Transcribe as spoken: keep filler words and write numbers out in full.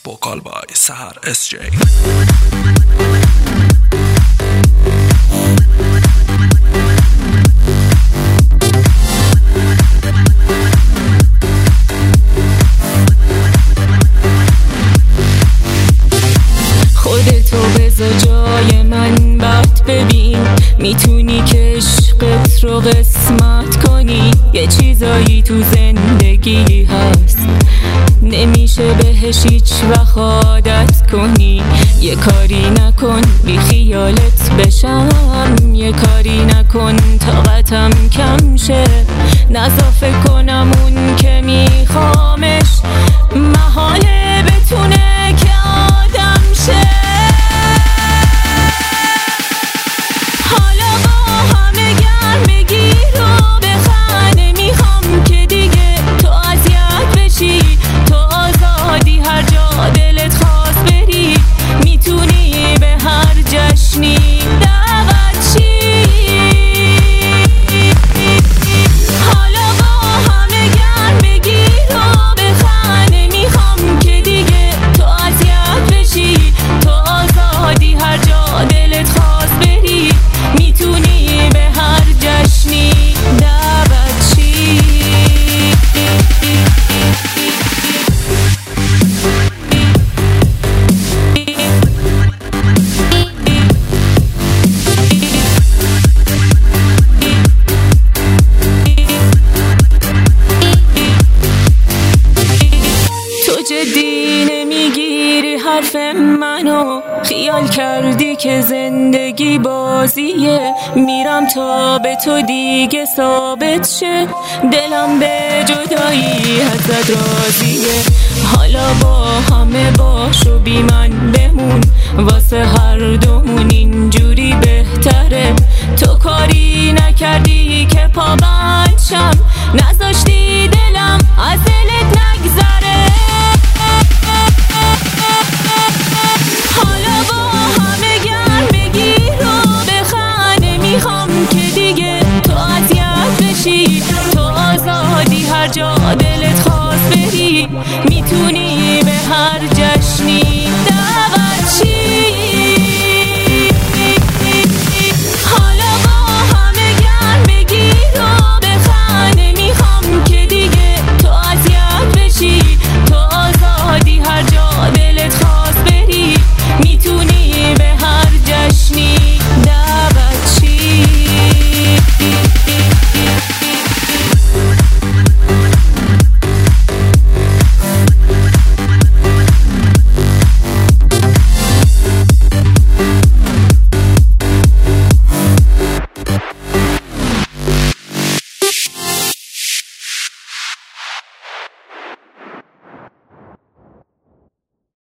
وکال بای سحر اس جی. خودتو بذار جای من بعد ببین میتونی که عشقت رو قسمت کنی. یه چیزایی تو زندگی هست نمیشه بهش هیچ وقت عادت کنی. یه کاری نکن بی خیالت بشم، یه کاری نکن طاقتم کم شه. نذار فکر کنم اون که میخوامش محاله بتونه که آدم شه. حالا با همه گرم بگیر و بخند، نمیخوام که دیگه تو اذیت بشی. تو آزادی هر جا دلت خواست بری، میتونی به هر جشنی دعوت شی. حالا با همه گرم بگیر و بخند، نمیخوام که دیگه تو اذیت بشی. تو آزادی هر جا دلت خواست بری، میتونی به هر جشنی دعوت شی. تو جدی نمیگیری حرف منو، خیال کردی که زندگی بازیه. میرم تا به تو دیگه ثابت شه، دلم به جدایی ازت راضیه. حالا با همه باش و بی من بمون، واسه هر دومون اینجوری بهتره. تو کاری نکردی که پا بند شم، نذاشتی دلم از دلت نگذره. حالا با همه گرم بگیر و بخند، نمیخوام که دیگه تو اذیت بشی. تو آزادی هر جا دلت خواست بری، میتونی